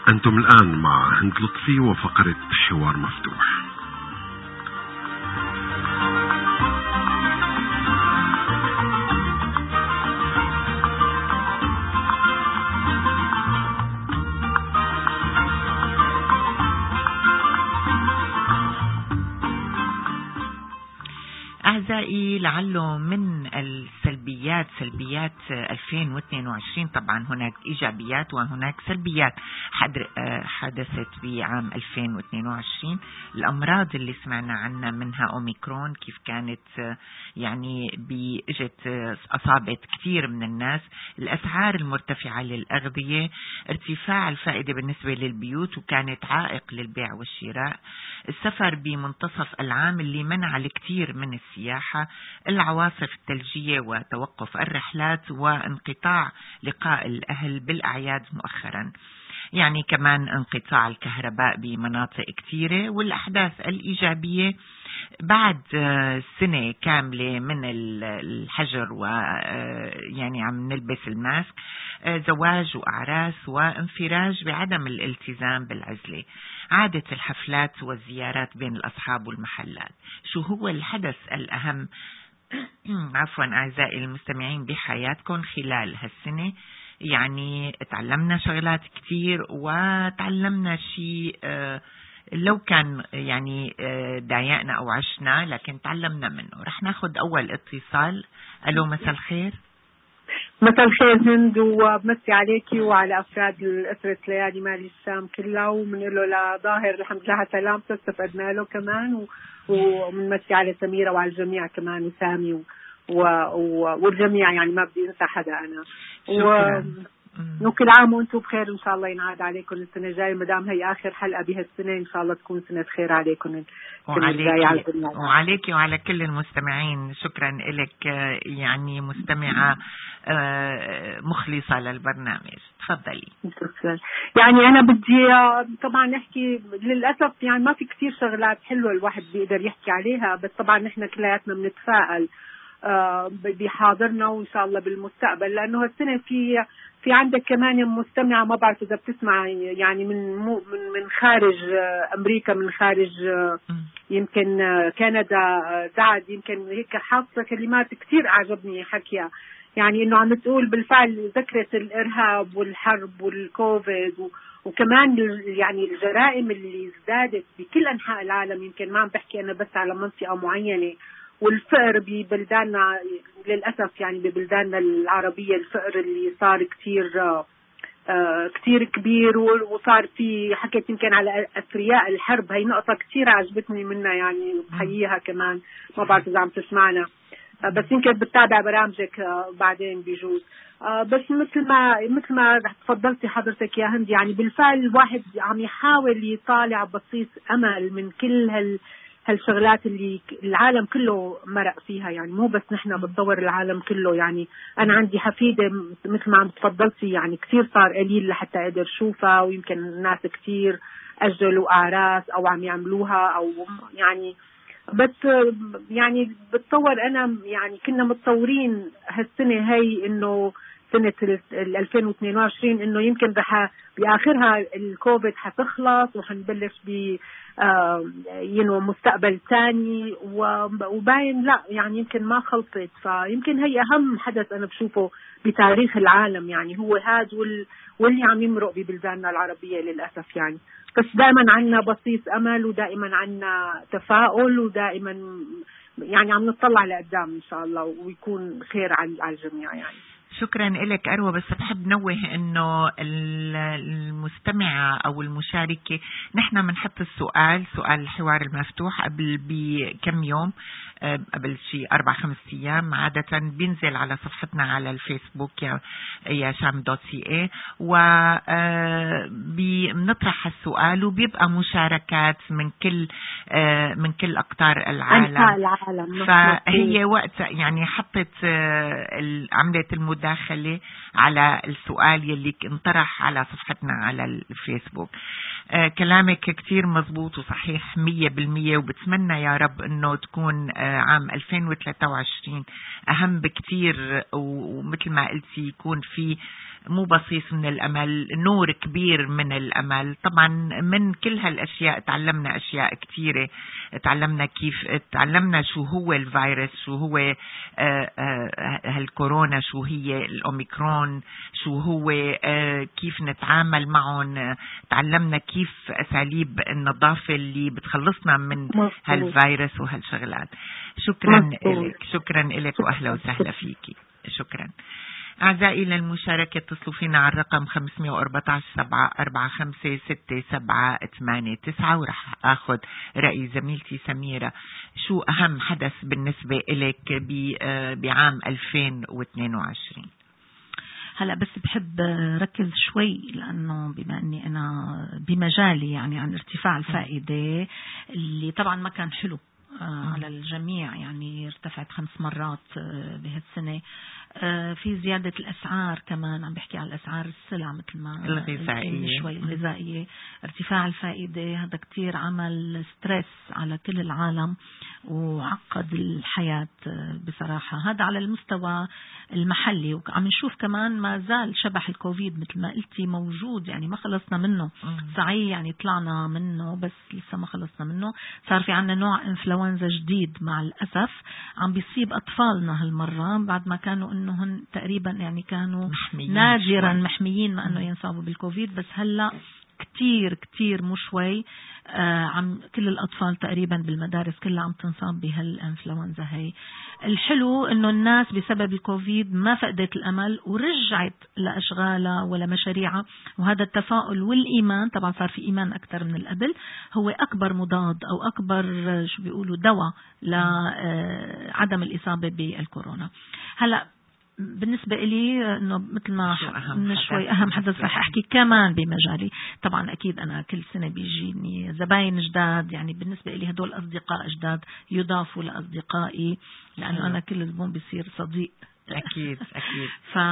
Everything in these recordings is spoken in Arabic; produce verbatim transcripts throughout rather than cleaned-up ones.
أنتم الآن مع هند لطفي وفقرة حوار مفتوح. أعزائي، لعله من السلبيات سلبيات ألفين واثنين وعشرين، طبعا هناك إيجابيات وهناك سلبيات حدثت بعام ألفين واثنين وعشرين. الأمراض اللي سمعنا عنها منها أوميكرون، كيف كانت يعني بإجت أصابت كثير من الناس، الأسعار المرتفعة للأغذية، ارتفاع الفائدة بالنسبة للبيوت وكانت عائق للبيع والشراء، السفر بمنتصف العام اللي منع الكثير من السياحة، العواصف الثلجية وتوقف الرحلات، وانقطاع لقاء الأهل بالأعياد مؤخرا، يعني كمان انقطاع الكهرباء بمناطق كثيرة. والأحداث الإيجابية بعد سنة كاملة من الحجر ويعني عم نلبس الماسك، زواج وأعراس وانفراج بعدم الالتزام بالعزلة، عادت الحفلات والزيارات بين الأصحاب والمحلات. شو هو الحدث الأهم عفوا أعزائي المستمعين بحياتكم خلال هالسنة؟ يعني تعلمنا شغلات كتير وتعلمنا شيء لو كان يعني ضايقنا أو عشنا، لكن تعلمنا منه. رح ناخد أول اتصال. ألو، مساء الخير. مساء الخير هند، وبمسي عليكي وعلى أفراد الأسرة ليالي مالي الشام كلها، ومنقول له لظاهر الحمد لله على سلامته، استفدنا له كمان، ومنمسي على سميرة وعلى الجميع كمان، وسامي و... و... و... والجميع، يعني ما بدي انسى حدا انا. وكل عام وانتم بخير، ان شاء الله ينعاد عليكم السنه الجايه، ما دام هي اخر حلقه بهالسنه، ان شاء الله تكون سنه خير عليكم وعليكي وعليكي وعلى كل المستمعين. شكرا لك، يعني مستمعه مخلصه للبرنامج. تفضلي. يعني انا بدي طبعا نحكي، للاسف يعني ما في كثير شغلات حلوه الواحد بيقدر يحكي عليها، بس طبعا نحن كلياتنا بنتفائل بحاضرنا وإن شاء الله بالمستقبل، لأنه هالسنة في في عندك كمان مستمعة، ما بعرف إذا بتسمع، يعني من من من خارج أمريكا، من خارج يمكن كندا، دعد يمكن هيك حاطة كلمات كتير أعجبني حكيها، يعني إنه عم تقول بالفعل ذكرت الإرهاب والحرب والكوفيد، وكمان يعني الجرائم اللي ازدادت بكل أنحاء العالم. يمكن ما عم بحكي أنا بس على منطقة معينة، والفقر ببلداننا للأسف، يعني ببلداننا العربية الفقر اللي صار كتير آه كتير كبير، وصار في حكيت يمكن على أثرياء الحرب، هي نقطة كتير عجبتني منها، يعني بحييها كمان. ما بعرف إذا عم تسمعنا، آه بس يمكن بتتابع برامجك آه بعدين بيجوز. آه بس مثل ما مثل ما تفضلتي حضرتك يا هند، يعني بالفعل الواحد عم يحاول يطالع بصيص أمل من كل هال هالشغلات اللي العالم كله مرق فيها، يعني مو بس نحن بتطور العالم كله. يعني أنا عندي حفيدة مثل ما عم تفضلتي، يعني كثير صار قليل لحتى أقدر شوفها، ويمكن الناس كثير أجلوا أعراس أو عم يعملوها، أو يعني بس يعني بتطور. أنا يعني كنا متطورين هالسنة هي، إنه سنة ألفين واثنين وعشرين، إنه يمكن رح بآخرها الكوفيد حتخلص وحنبلش ب آه ينو مستقبل ثاني، وباين لا، يعني يمكن ما خلصت. فيمكن هي أهم حدث أنا بشوفه بتاريخ العالم، يعني هو هذا وال واللي عم يمرق ببلداننا العربية للأسف. يعني بس دائما عنا بصيص أمل، ودائما عنا تفاؤل، ودائما يعني عم نطلع لقدام إن شاء الله، ويكون خير على الجميع. يعني شكرا لك أروى. بس بحب نوه إنه المستمعة أو المشاركة، نحن منحط السؤال سؤال الحوار المفتوح قبل بكم يوم، قبل شيء أربع خمس أيام عادة، بينزل على صفحتنا على الفيسبوك يا يا شام دوت سي اي، وبنطرح السؤال وبيبقى مشاركات من كل من كل أقطار العالم. العالم فهي وقت يعني حطت عملت المداخلة على السؤال يلي انطرح على صفحتنا على الفيسبوك. آه كلامك كتير مزبوط وصحيح مية بالمية، وبتمنى يا رب انه تكون آه عام ألفين وثلاثة وعشرين اهم بكتير، ومثل ما قلتي يكون في مو بصيص من الأمل، نور كبير من الأمل. طبعا من كل هالأشياء تعلمنا أشياء كثيرة، تعلمنا كيف، تعلمنا شو هو الفيروس، شو هو هالكورونا، شو هي الأوميكرون، شو هو كيف نتعامل معهم، تعلمنا كيف أساليب النظافة اللي بتخلصنا من هالفيروس وهالشغلات. شكرا لك، شكرا لك وأهلا وسهلا فيكي. شكرا. أعزائي للمشاركة اتصلوا فينا على الرقم خمسمية وأربعة عشر سبعة أربعة خمسة ستة سبعة ثمانية تسعة، ورح أخذ رأي زميلتي سميرة. شو أهم حدث بالنسبة إليك بعام ألفين واثنين وعشرين؟ هلا بس بحب ركز شوي، لأنه بما أني أنا بمجالي يعني عن ارتفاع الفائدة اللي طبعا ما كان حلو على الجميع، يعني ارتفعت خمس مرات بهالسنة. في زيادة الأسعار كمان، عم بحكي على الأسعار السلع مثل ما الغذائية شوي الغذائية. ارتفاع الفائدة هذا كتير عمل ستريس على كل العالم وعقد الحياة بصراحة. هذا على المستوى المحلي، وعم نشوف كمان ما زال شبح الكوفيد مثل ما قلتي موجود، يعني ما خلصنا منه. صحيح يعني طلعنا منه بس لسه ما خلصنا منه. صار في عنا نوع انفلونزا جديد مع الأسف عم بيصيب أطفالنا هالمرة، بعد ما كانوا انهم تقريبا يعني كانوا نادرا محميين ما انه ينصابوا بالكوفيد، بس هلا كتير كتير مو شوي آه عم كل الأطفال تقريبا بالمدارس كلها عم تنصاب بهالانفلونزا هي. الحلو انه الناس بسبب الكوفيد ما فقدت الأمل ورجعت لأشغالها ولا مشاريعها، وهذا التفاؤل والإيمان طبعا صار في إيمان أكثر من القبل، هو أكبر مضاد أو أكبر شو بيقولوا دواء لعدم الإصابة بالكورونا. هلا بالنسبة إلي إنه مثل ما من شوي أهم حدث رح أحكي كمان بمجالي. طبعا أكيد أنا كل سنة بيجيني زباين جداد، يعني بالنسبة لي هدول أصدقاء جداد يضافوا لأصدقائي، لأنه أنا كل زبون بيصير صديق. أكيد أكيد.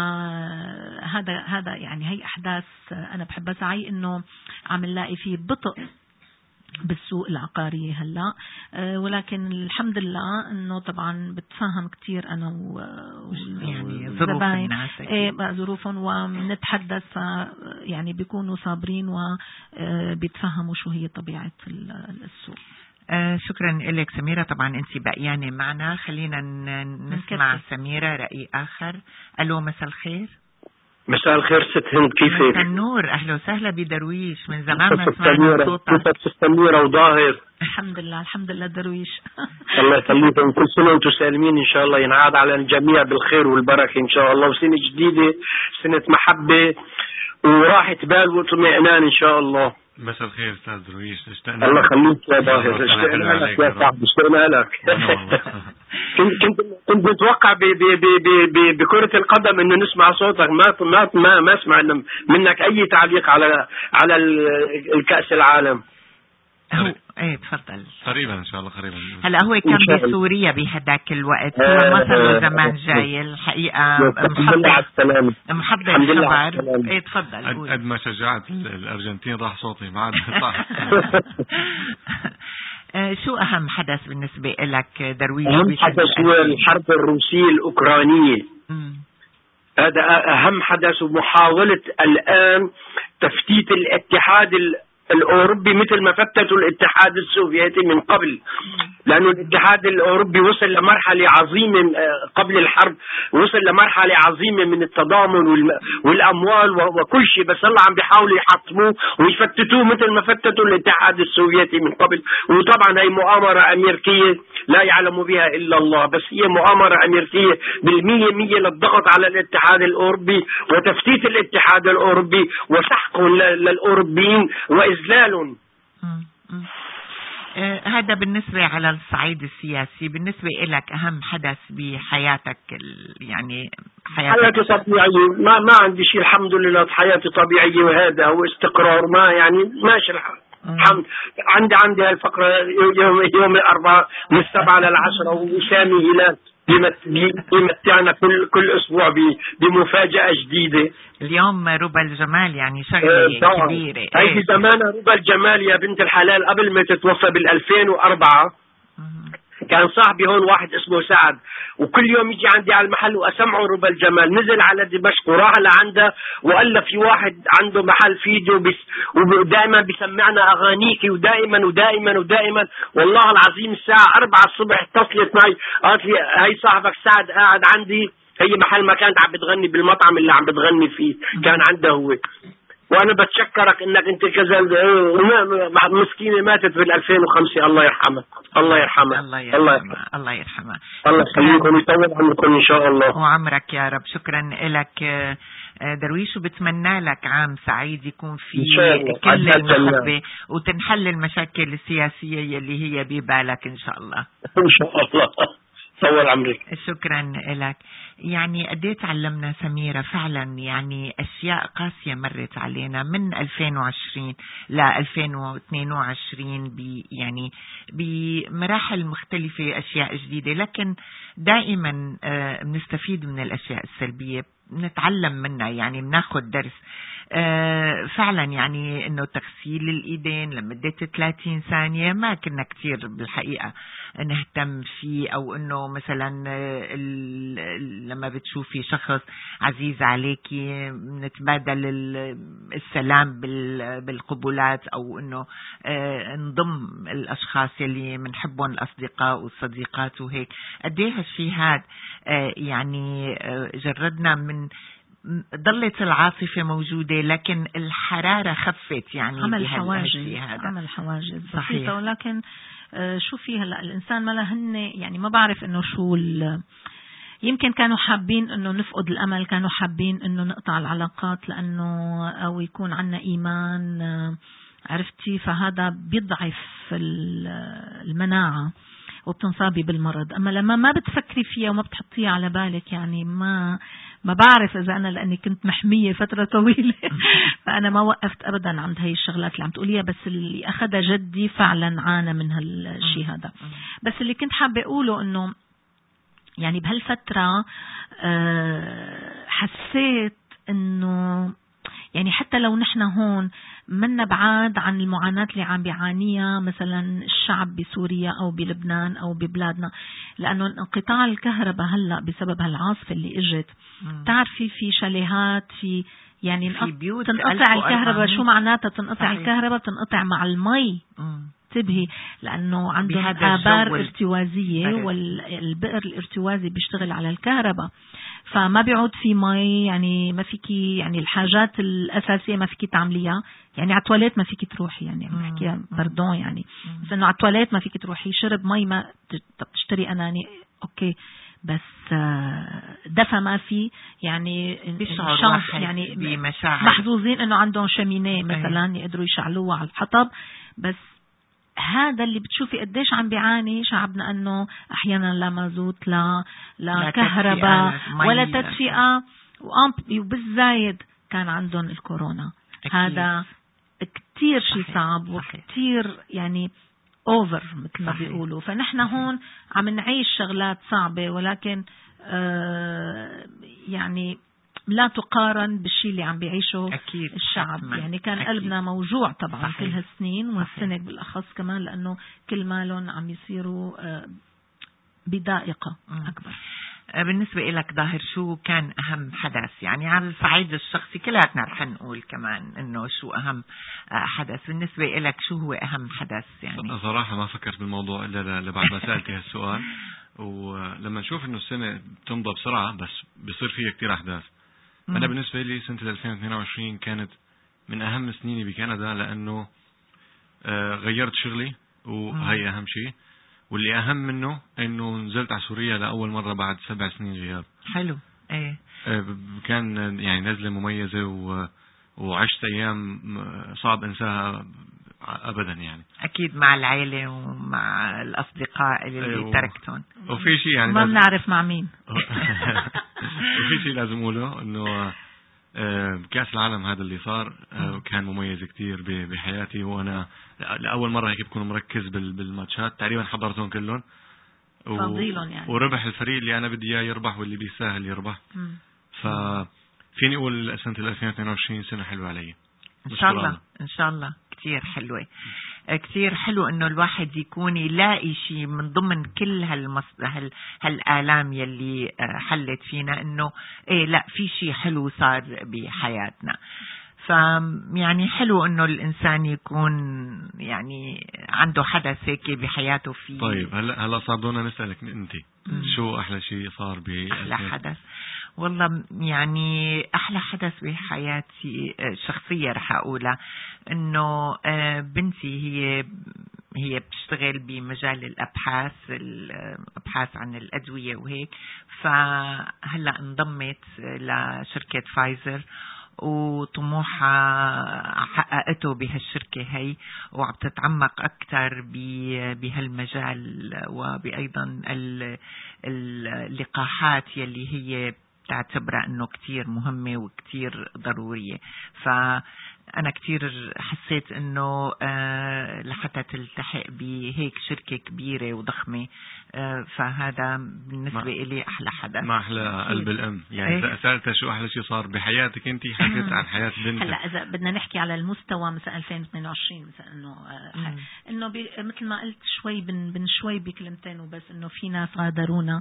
فهذا هذا يعني هي أحداث أنا بحبها. سعي إنه عم نلاقي فيه بطء بالسوق العقاري هلا، أه ولكن الحمد لله انه طبعا بتفهم كتير انا و يعني ظروف الناس ايه ظروفهم ونتحدث، يعني بيكونوا صابرين وبيتفهموا شو هي طبيعة السوق. آه شكرا لك سميرة. طبعا انت بقيانة معنا، خلينا نسمع سميرة رأي آخر. ألو مساء الخير. مساء الخير ست هند، كيفك؟ مساء النور، أهلا وسهلا بدرويش، من زمان ما سمعنا صوتك. كيفك سميرة وظاهر؟ الحمد لله الحمد لله درويش. الله يخليكم، كل سنة وانتم سالمين إن شاء الله، ينعاد على الجميع بالخير والبركة إن شاء الله، وسنة جديدة سنة محبة وراحة بال واطمئنان إن شاء الله. مساء الخير استاذ درويش، اشتقنا. الله يخليك يا باهر، اشتقنا لك يا صاحبي، اشتقنا لك. كنت كنت كنت متوقع بكرة القدم انه نسمع صوتك، ما ما ما, ما سمعنا منك اي تعليق على على الكأس العالم. هو ايه تفضل. قريبا ان شاء الله قريبا. هلا هو كان بسوريا بهداك الوقت، هو ما صار له زمان جاي الحقيقه. محضر محضر الخبر. ايه تفضل. قد ما شجعت الارجنتين راح صوتي ما عاد صح. شو اهم حدث بالنسبه لك درويش؟ اهم حدث هو الحرب الروسيه الاوكرانيه. هذا اهم حدث، ومحاوله الان تفتيت الاتحاد الأوروبي مثل ما فتتوا الاتحاد السوفيتي من قبل، لأنه الاتحاد الأوروبي وصل لمرحلة عظيمة قبل الحرب، وصل لمرحلة عظيمة من التضامن والأموال وكل شيء، بس هلا عم بيحاولوا يحطموه ويفتتوه مثل ما فتتوا الاتحاد السوفيتي من قبل. وطبعا هي مؤامرة أمريكية لا يعلم بها إلا الله، بس هي مؤامرة أمريكية بالمية مية للضغط على الاتحاد الأوروبي وتفتيت الاتحاد الأوروبي وسحقه للأوروبيين وإذلال. آه هذا بالنسبة على الصعيد السياسي. بالنسبة لك أهم حدث بحياتك، يعني حياتك؟ حياتي طبيعية، ما ما عندي شيء الحمد لله، حياتي طبيعية وهذا هو استقرار، ما يعني ماشي الحال. الحمد عندي عندي هالفقرة يوم يوم الأربعاء من السبعة للعشرة، وسامي هلال بيمتعنا كل كل أسبوع بمفاجأة جديدة. اليوم ربع الجمال، يعني شغلة اه كبيرة. هي زمان ربع الجمال يا بنت الحلال قبل ما تتوفى بالألفين وأربعة. كان صاحبي هون واحد اسمه سعد، وكل يوم يجي عندي على المحل وأسمعه ربى الجمال. نزل على دمشق وراح لعنده وقال له في واحد عنده محل فيديو بس ودائما بيسمعنا أغانيك ودائما ودائما ودائما. والله العظيم الساعة أربعة الصبح اتصلت معي قالت لي هي صاحبك سعد قاعد عندي، هي محل ما كانت عم بتغني بالمطعم اللي عم بتغني فيه كان عنده هو. وانا بتشكرك انك انت كذا مسكينه ماتت في ألفين وخمسة. الله يرحمها الله يرحمها الله يرحمها الله يرحمها الله يخليكم ويطول عمركم ان شاء الله وعمرك يا رب. شكرا لك درويش، وبتمنى لك عام سعيد يكون فيه كل المحبة وتنحل المشاكل السياسية اللي هي ببالك ان شاء الله ان شاء الله. طول عمرك. شكرا لك. يعني قد ايه تعلمنا سميرة فعلا، يعني اشياء قاسية مرت علينا من ألفين وعشرين ل ألفين واثنين وعشرين ب يعني بمراحل مختلفة اشياء جديدة، لكن دائما بنستفيد من الاشياء السلبية نتعلم منها، يعني بناخد درس. آه فعلا يعني انه تغسيل الايدين لمدة ثلاثين ثانية ما كنا كتير بالحقيقة نهتم فيه، او انه مثلا لما بتشوفي شخص عزيز عليكي نتبادل السلام بالقبلات، او انه آه نضم الاشخاص اللي بنحبهم الاصدقاء والصديقات وهيك. قد ايه هالشيء هاد آه يعني آه جردنا من ضلت العاصفة موجودة لكن الحرارة خفت، يعني عمل حواجز عمل حواجز بسيطة. ولكن شو في هلا الإنسان ما لهن يعني ما بعرف إنه شو يمكن كانوا حابين إنه نفقد الأمل، كانوا حابين إنه نقطع العلاقات لأنه أو يكون عنا إيمان عرفتي، فهذا بيضعف المناعة وبتنصابي بالمرض. أما لما ما بتفكري فيها وما بتحطيها على بالك يعني ما ما بعرف إذا أنا لأني كنت محمية فترة طويلة فأنا ما وقفت أبدا عند هاي الشغلات اللي عم تقوليها، بس اللي أخذها جدي فعلا عانى من هالشي هذا. بس اللي كنت حابة أقوله إنه يعني بهالفترة حسيت إنه يعني حتى لو نحن هون منا بعاد عن المعاناة اللي عم بيعانيها مثلا الشعب بسوريا أو بلبنان أو ببلادنا، لأنه انقطاع الكهرباء هلأ بسبب هالعاصفة اللي اجت. تعرفي في شاليهات في يعني في بيوت تنقطع الكهرباء. شو معناتها تنقطع الكهرباء؟ تنقطع مع المي. انتبهي لأنه عندهم آبار ارتوازية والبئر الارتوازي بيشتغل على الكهرباء، فما بيعود في مي، يعني ما فيكي يعني الحاجات الأساسية ما فيكي تعمليها، يعني على التواليت ما فيكي تروحي، يعني عم بحكيها باردون يعني بس انه على التواليت ما فيكي تروحي، شرب مي ما تشتري أناني اوكي، بس دفى ما في، يعني شانس يعني محظوظين انه عندهم شمينيه مثلا يقدروا يشعلوها على الحطب. بس هذا اللي بتشوفي قديش عم بيعاني شعبنا، انه احيانا لا مازوت لا لا كهرباء ولا تدفئة، وبالزايد كان عندهم الكورونا. أكيد. هذا كتير شيء صعب وكتير يعني اوفر مثل ما بيقولوا. فنحن هون عم نعيش شغلات صعبة، ولكن آه يعني لا تقارن بالشيء اللي عم بيعيشه أكيد الشعب. حتما. يعني كان أكيد. قلبنا موجوع طبعا. صحيح. كل هالسنين والسنة بالأخص كمان، لأنه كل مالهم عم يصيروا بدائقة أكبر. بالنسبة لك ظاهر شو كان أهم حدث يعني على الصعيد الشخصي؟ كلاتنا رح نقول كمان إنه شو أهم حدث بالنسبة لك، شو هو أهم حدث؟ يعني صراحة ما فكرت بالموضوع إلا بعد ما سألتي هالسؤال، ولما نشوف إنه السنة تمضى بسرعة بس بيصير فيها كتير أحداث. مم. أنا بالنسبة لي سنة ألفين واثنين وعشرين كانت من أهم سنيني بكندا، لأنه غيرت شغلي وهي أهم شيء، واللي أهم منه إنه نزلت على سوريا لأول مرة بعد سبع سنين غياب. حلو. إيه. كان يعني نزلة مميزة و... وعشت أيام صعب أنساها أبدا يعني. أكيد مع العائلة ومع الأصدقاء اللي و... تركتهم. وفي شيء يعني ما بنعرف مع مين. وفي شيء لازم أقوله إنه كأس العالم هذا اللي صار كان مميز كتير بحياتي، وأنا لأول مرة هيك بكون مركز بالماتشات، تقريبا حضرتهم كلهم و... يعني. وربح الفريق اللي أنا بدي إياه يربح واللي بيساهل يربح. ففيني أقول سنة ألفين واثنين وعشرين سنة حلوة علي إن شاء الله. إن شاء الله كتير حلوة. كثير حلو انه الواحد يكون يلاقي شيء من ضمن كل هالمص... هال... هالآلام يلي حلت فينا، انه ايه لا في شيء حلو صار بحياتنا. فيعني حلو انه الانسان يكون يعني عنده حدث هيك بحياته فيه. طيب هلا هلا صار بدنا نسألك انت شو احلى شيء صار ب احلى حدث؟ والله يعني احلى حدث بحياتي شخصية رح اقولها انه بنتي هي هي بتشتغل بمجال الابحاث الابحاث عن الادوية وهيك، فهلا انضمت لشركة فايزر وطموحها حققته بهالشركة هي، وعم تتعمق أكثر بهالمجال وبأيضا اللقاحات يلي هي تعتبرها أنه كتير مهمة وكتير ضرورية. فأنا كتير حسيت أنه لحتى تلتحق بهيك شركة كبيرة وضخمة، فهذا بالنسبة إلي أحلى حدث. ما أحلى قلب الأم يعني. ايه؟ سألتها شو أحلى شيء صار بحياتك أنت، حكيت عن حياة بنتك. هلا إذا بدنا نحكي على المستوى مثلا ألفين واثنين وعشرين مثلا إنه إنه مثل ما قلت شوي بن بن شوي بكلمتين وبس، إنه في ناس غادرونا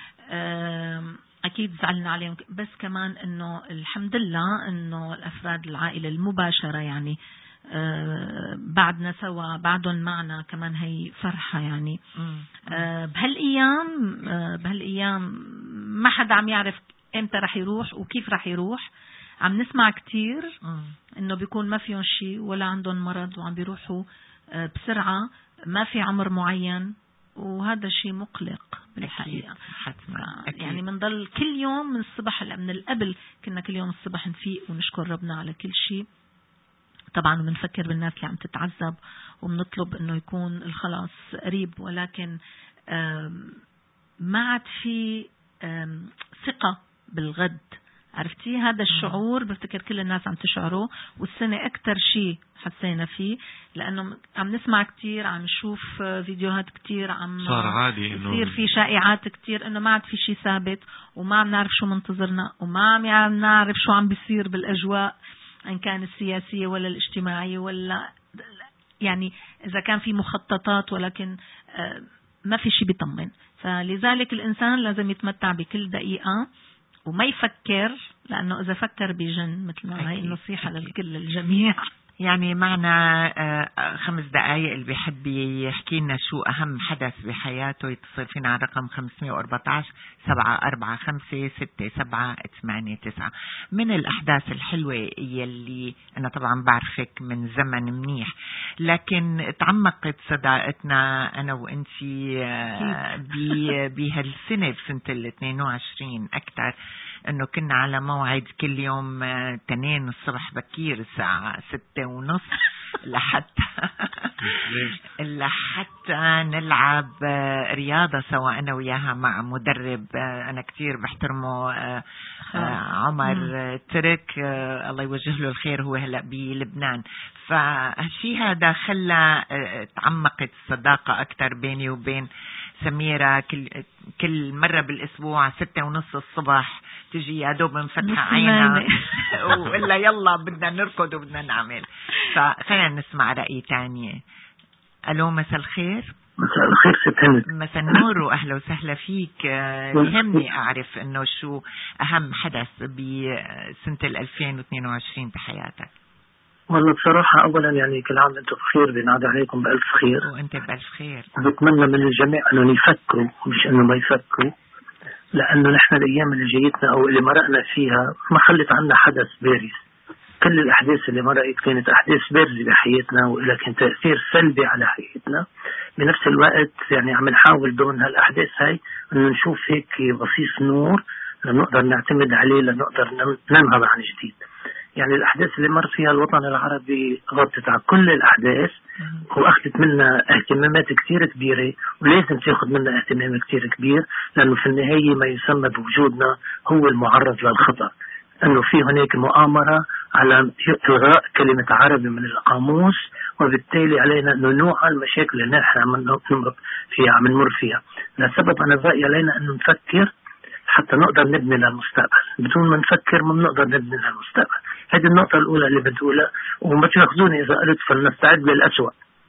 أكيد زعلنا عليهم، بس كمان إنه الحمد لله إنه الأفراد العائلة المباشرة يعني آه بعدنا سوا، بعدهم معنا كمان، هي فرحة يعني. آه بهالأيام آه بهالأيام ما حدا عم يعرف إمتى رح يروح وكيف رح يروح. عم نسمع كتير إنه بيكون ما فيهم شيء ولا عندهم مرض وعم بيروحوا آه بسرعة، ما في عمر معين، وهذا شيء مقلق بالحقيقة. حتما يعني منضل كل يوم من الصبح، من القبل كنا كل يوم الصبح نفيق ونشكر ربنا على كل شيء طبعا، وبنفكر بالناس اللي عم تتعذب وبنطلب انه يكون الخلاص قريب، ولكن ما عاد في ثقة بالغد. عرفتي هذا الشعور بفتكر كل الناس عم تشعره، والسنة أكتر شيء حسينا فيه، لأنه عم نسمع كتير، عم نشوف فيديوهات كتير، عم صار عادي يصير في شائعات كتير إنه ما عاد في شيء ثابت، وما عم نعرف شو منتظرنا، وما عم نعرف شو عم بيصير بالأجواء إن كان السياسية ولا الاجتماعية، ولا يعني إذا كان في مخططات، ولكن ما في شيء بيطمن. فلذلك الإنسان لازم يتمتع بكل دقيقة وما يفكر، لأنه إذا فكر بيجن، مثل ما هي النصيحة للكل الجميع. يعني معنا خمس دقائق اللي بيحب يحكي لنا شو أهم حدث بحياته يتصل فينا على رقم خمسمية وأربعة عشر سبعة أربعة خمسة ستة سبعة ثمانية تسعة. من الأحداث الحلوة يلي أنا طبعا بعرفك من زمن منيح، لكن تعمقت صداقتنا أنا وإنتي بهالسنة بسنة الاثنين وعشرين أكتر، انه كنا على موعد كل يوم تنين الصبح بكير الساعة ستة ونص لحتى لحتى نلعب رياضة سوا أنا وياها مع مدرب أنا كتير بحترمه، عمر ترك الله يوجه له الخير، هو هلأ بلبنان. فهالشي هذا خلى تعمقت الصداقة أكتر بيني وبين سميرة. كل كل مرة بالأسبوع ستة ونص الصبح تجي يا دوب مفتحة عينا وإلا يلا بدنا نركض وبدنا نعمل. فخلينا نسمع رأي تانية. ألو مساء الخير. مساء الخير ست هند. مساء النور وأهلا وسهلا فيك. يهمني أعرف إنه شو أهم حدث بسنة الألفين واثنين وعشرين بحياتك. والله بصراحة أولا يعني كل عام أنتم بخير، بنعاد عليكم بألف خير. وأنت بألف خير. بتمنى من الجميع أنه يفكروا مش أنه ما يفكروا، لأنه نحن الأيام اللي جيتنا أو اللي مرقنا فيها ما خلت عنا حدث بارز. كل الأحداث اللي مرقت كانت أحداث بارزة بحياتنا وإلها كان تأثير سلبي على حياتنا. بنفس الوقت يعني عم نحاول ضمن هالأحداث هاي أنه نشوف هيك بصيص نور لنقدر نعتمد عليه لنقدر ننهض عن جديد. يعني الأحداث اللي مر فيها الوطن العربي غطت على كل الأحداث وأخذت منا اهتمامات كتير كبيرة، ولازم تأخذ منا اهتمام كتير كبير، لأنه في النهاية ما يسمى بوجودنا هو المعرض للخطر، أنه في هناك مؤامرة على إلغاء كلمة عربي من القاموس، وبالتالي علينا أنه نوع المشاكل اللي نحن عم نمر فيها عم نمر فيها. لسبب أنا برأيي علينا أنه نفكر حتى نقدر نبني للمستقبل. بدون ما نفكر ما بنقدر نبني للمستقبل. هذه النقطة الأولى اللي بدي أقولها، وما تأخذوني إذا قلت فلنستعد للأسوأ.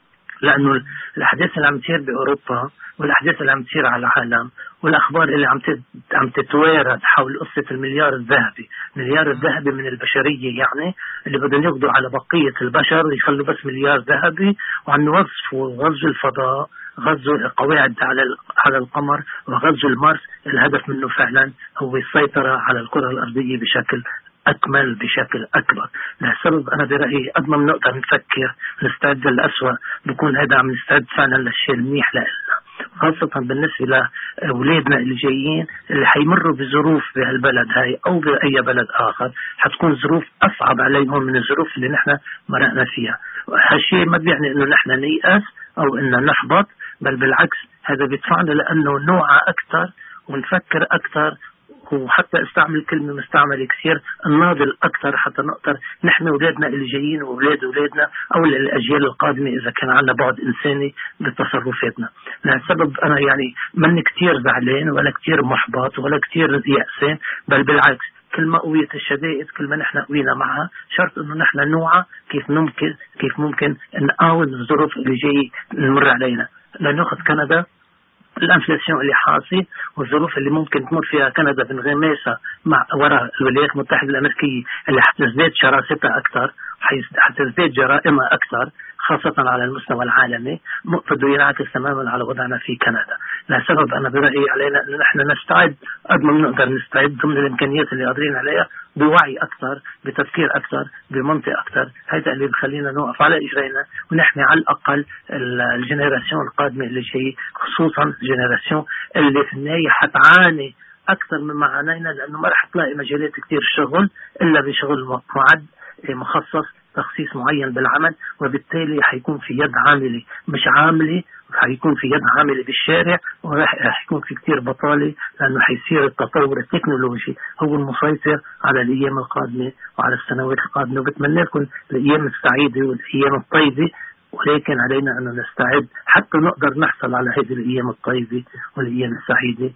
لأنه الأحداث اللي عم تصير بأوروبا والأحداث اللي عم تصير على العالم والأخبار اللي عم عم تتوارد حول قصة المليار الذهبي، المليار الذهبي من البشرية يعني اللي بدهم يقضوا على بقية البشر ويخلوا بس مليار ذهبي، وعم يوظفوا غزو الفضاء، غزو القواعد على على القمر، وغزو المارس. الهدف منه فعلا هو السيطرة على الكرة الأرضية بشكل أكمل، بشكل أكبر. لهالسبب أنا برأيي قد ما بنقدر نفكر نستعد للأسوأ، بكون هذا عم نستعد فعلا للشيء المنيح لنا، خاصة بالنسبة لأولادنا اللي جايين اللي حيمروا بظروف بهالبلد هاي أو بأي بلد آخر، حتكون ظروف أصعب عليهم من الظروف اللي نحن مرقنا فيها. هالشيء ما بيعني إنه نحن نيأس أو إنه نحبط، بل بالعكس هذا بيدفعنا لأنه نوعى أكثر ونفكر أكثر، وحتى استعمل كلمة مستعملة كثير، الناضل أكثر، حتى نقدر نحمي أولادنا اللي جايين وأولاد أولادنا أو الأجيال القادمة إذا كان عندنا بعد إنساني بتصرفاتنا. لهالسبب أنا يعني من كثير زعلان ولا كثير محبط ولا كثير يأسان، بل بالعكس كل ما قويت الشدائد كل ما نحن قوينا معها، شرط إنه نحن نوعى كيف ممكن كيف ممكن نقاوم الظروف اللي جاي نمر علينا. لنأخذ كندا، الانفلاسيون اللي حاصل والظروف اللي ممكن تمر فيها كندا بانغماسها مع وراء الولايات المتحدة الأمريكية اللي حتزداد شراستها أكثر، حتزداد جرائمها أكثر خاصة على المستوى العالمي، بده ينعكس تماما على وضعنا في كندا. لسبب أنا برأيي علينا أن نحن نستعد قد ما بنقدر نستعد ضمن الإمكانيات اللي قادرين عليها، بوعي أكثر، بتفكير أكثر، بمنطق أكثر. هذا اللي بخلينا نوقف على إجرينا ونحمي على الأقل الجنراسيون القادمة اللي جاي، خصوصا الجنراسيون اللي في النهاية حتعاني أكثر مما عانينا، لأنه ما رح تلاقي مجالات كتير شغل إلا بشغل معد مخصص تخصيص معين بالعمل، وبالتالي حيكون في يد عاملة مش عاملة، حيكون في يد عاملة بالشارع، وراح يكون في كتير بطالة، لأنه حيصير التطور التكنولوجي هو المسيطر على الأيام القادمة وعلى السنوات القادمة. وبتمنى لكم الأيام السعيدة والأيام الطيبة، ولكن علينا أن نستعد حتى نقدر نحصل على هذه الأيام الطيبة والأيام السعيدة.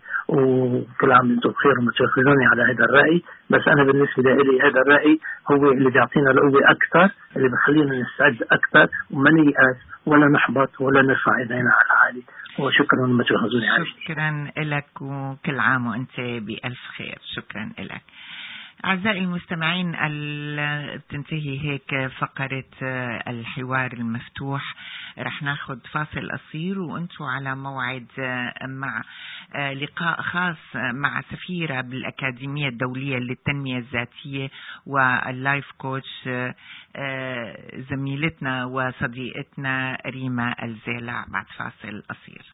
وكل عام وانتم بخير ومتشكرين على هذا الرأي. بس أنا بالنسبة لي هذا الرأي هو اللي بيعطينا القوة أكثر، اللي بخلينا نستعد أكثر وما نيأس ولا نحبط ولا نرفع إيدينا على العالي. وشكرا ومتشكرين عليك. شكرا لك وكل عام وأنت بألف خير. شكرا لك. أعزائي المستمعين، تنتهي هيك فقرة الحوار المفتوح. رح ناخد فاصل قصير وانتوا على موعد مع لقاء خاص مع سفيرة بالأكاديمية الدولية للتنمية الذاتية واللايف كوتش زميلتنا وصديقتنا ريما الزيلع بعد فاصل قصير.